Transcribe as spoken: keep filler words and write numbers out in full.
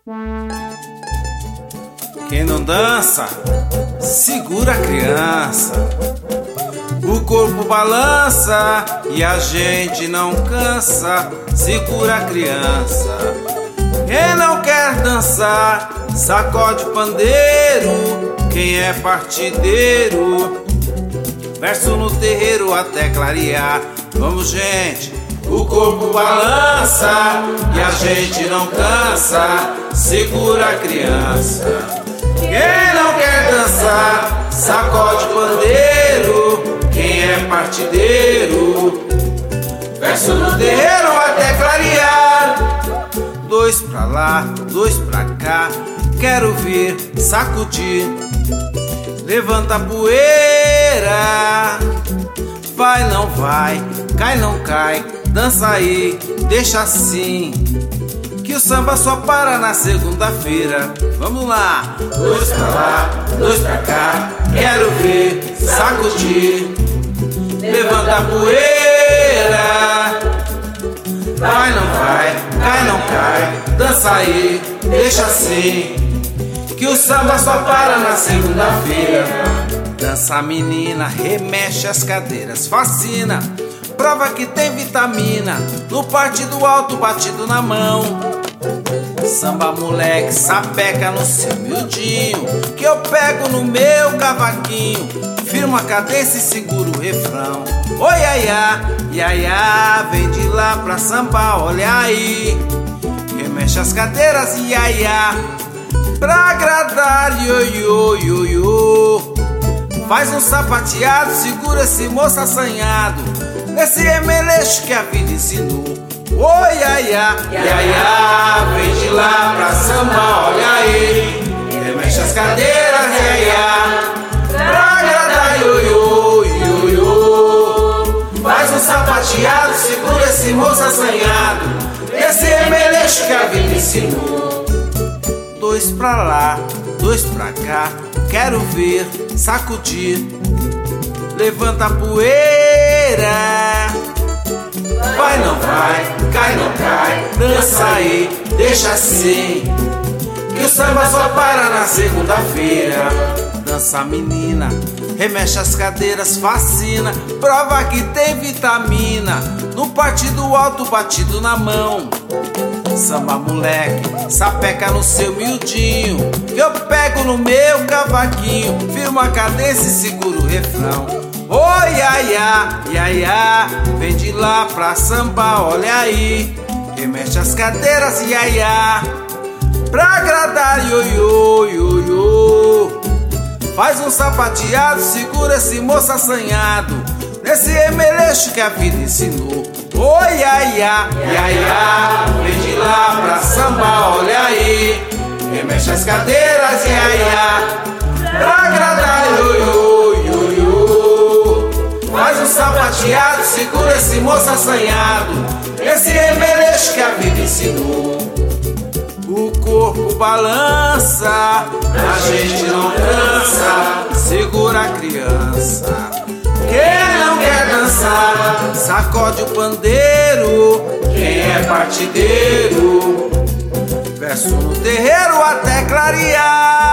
Quem não dança, segura a criança. O corpo balança e a gente não cansa, segura a criança. Quem não quer dançar, sacode o pandeiro. Quem é partideiro, verso no terreiro até clarear. Vamos, gente! O corpo balança e a gente não cansa, segura a criança. Quem não quer dançar, sacode o pandeiro. Quem é partideiro, verso no terreiro até clarear. Dois pra lá, dois pra cá, quero ver sacudir. Levanta a poeira, vai, não vai, cai, não cai, dança aí, deixa assim, que o samba só para na segunda-feira. Vamos lá! Dois pra lá, dois pra cá, quero ver sacudir. Levanta a poeira, vai, não vai, cai, não cai, dança aí, deixa assim, que o samba só para na segunda-feira. Dança, menina, remexe as cadeiras, fascina, prova que tem vitamina, no partido alto, batido na mão. Samba, moleque, sapeca no seu miudinho, que eu pego no meu cavaquinho, firmo a cadência e seguro o refrão. Oi, iaiá, iaiá, vem de lá pra sambar, olha aí. Remexe as cadeiras, iaiá, pra agradar, ioiô, ioiô. Faz um sapateado, segura esse moço assanhado, nesse emeleixo que a vida ensinou. Oi, iaiá, iaiá, vem de lá pra samba, olha aí. Remexe as cadeiras, iaiá, pra agradar, ioiô, ioiô. Faz um sapateado, segura esse moço assanhado, nesse emeleixo que a vida ensinou. Dois pra lá, dois pra cá, quero ver sacudir. Levanta a poeira, vai, não vai, cai, não cai, dança aí, deixa assim, que o samba só para na segunda-feira. Dança, menina, remexe as cadeiras, fascina, prova que tem vitamina, no partido alto, batido na mão. Samba, moleque, sapeca no seu miudinho, que eu pego no meu cavaquinho, firmo a cadência e seguro o refrão. Oi, iaiá, iaiá, vem de lá pra samba, olha aí. Remexe as cadeiras, iaiá, pra agradar, ioiô, ioiô. Faz um sapateado, segura esse moço assanhado, nesse emeleixo que a vida ensinou. Oi, iaiá, iaiá, vem de lá pra samba, olha aí. Remexe as cadeiras, iaiá, pra agradar, ioiô, ioiô. Faz um sapateado, segura esse moço assanhado, esse emeleixo que a vida ensinou. O corpo balança, a gente não cansa, segura a criança. Quem não quer dançar, sacode o pandeiro. Quem é partideiro, verso no terreiro até clarear.